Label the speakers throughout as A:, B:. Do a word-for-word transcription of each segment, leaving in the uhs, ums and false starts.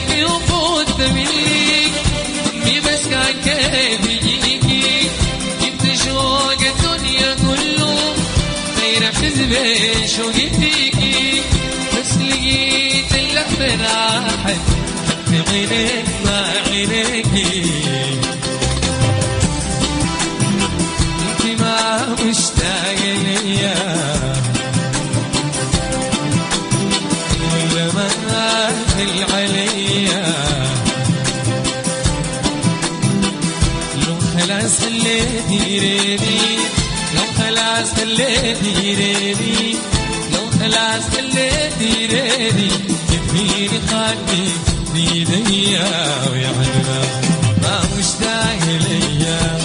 A: تجرحي وفوت منك أمي بس كان كيف يجيكي جبت شوق الدنيا كله غير حزبي شوقي فيكي بس لقيت اللحظة راحت حتى عينيك مع عينيكي انت ما مشتاقة ليا ولا ما قاتل عليا لو خلاص خليتي ريدي لو خلاص خليتي ريدي لو خلاص خليتي ريدي يكفيني خدي بيديا ويا حلوة ما مشتاق ليا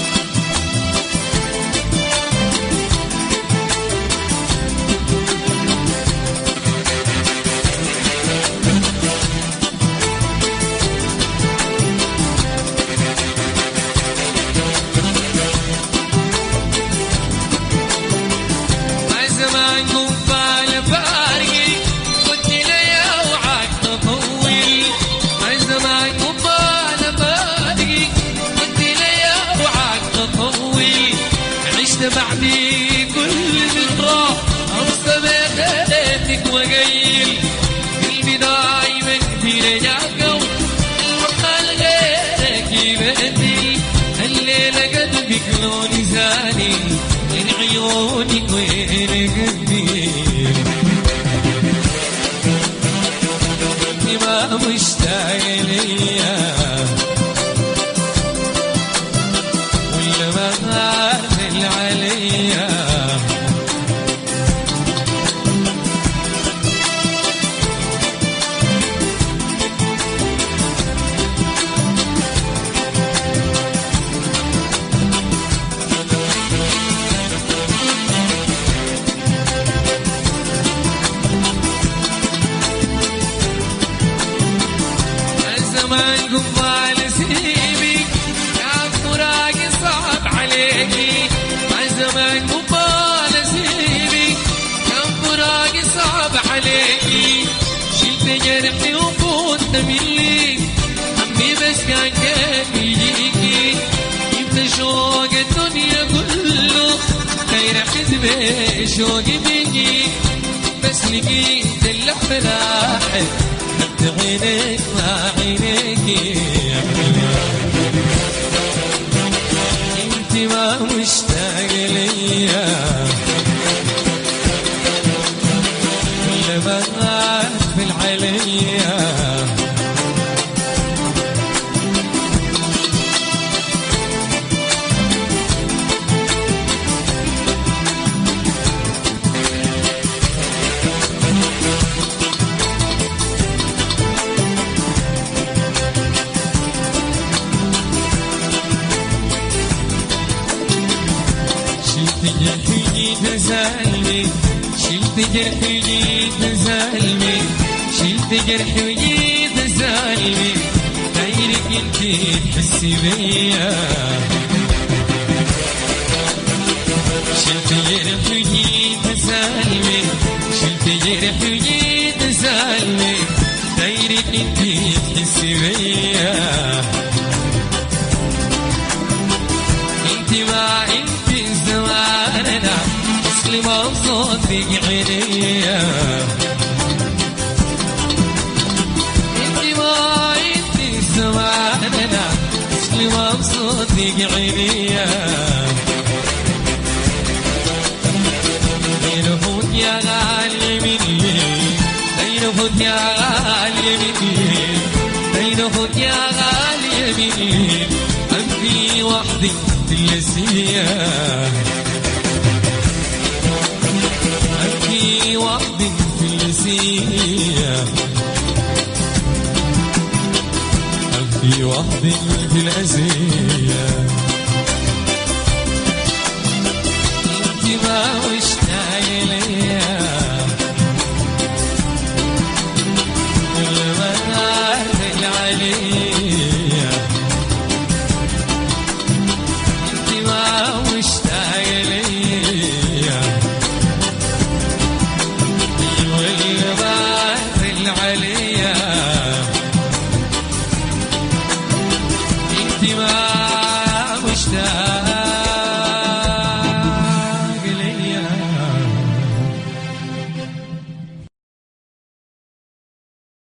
A: بعدي كل ذكرى أوصى بخيتك وقيل قلبي دايما بيرجعك وقال غيرك يبدل الليلة قلبك لون زاني من عيونك وين قلبي انت ما مشتاق ليا ولا ما عليا الزمان قبال سيبك يا فراقي صعب عليكي زمان قبال سيبك كم فراقي صعب عليكي شلت جرحي وفوت منك همي بس كان كيف يجيكي جبت شوق الدنيا كله غير حزبي شوقي بيكي بس لقيت اللحظة راحت حتى عينيك مع عينيكي انت ما مشتاق ليا ولا ما غافل عليا جرحي تزالمي شلت جرحي تزالمي شلت جرحي وجيت تزالمي غيرك انت تحسي بيا شلت جرحي وجيت تزالمي شلت جرحي وجيت تزالمي غيرك انت تحسي بيا انت ما انت زماننا اصلي مبسوط في عينيا انت ما انت زماننا اصلي مبسوط في عينيا ينفوت يا غالي مني ينفوت يا غالي مني ينفوت يا غالي مني انت وحدي تلسيا أنتي وحدك تلسيا أنتي وحدك تلسيا أنتي ما مشتاق ليا ولا ما غافل عليا أنتي ما مشتاق ليا ولا غافل عليا انت ما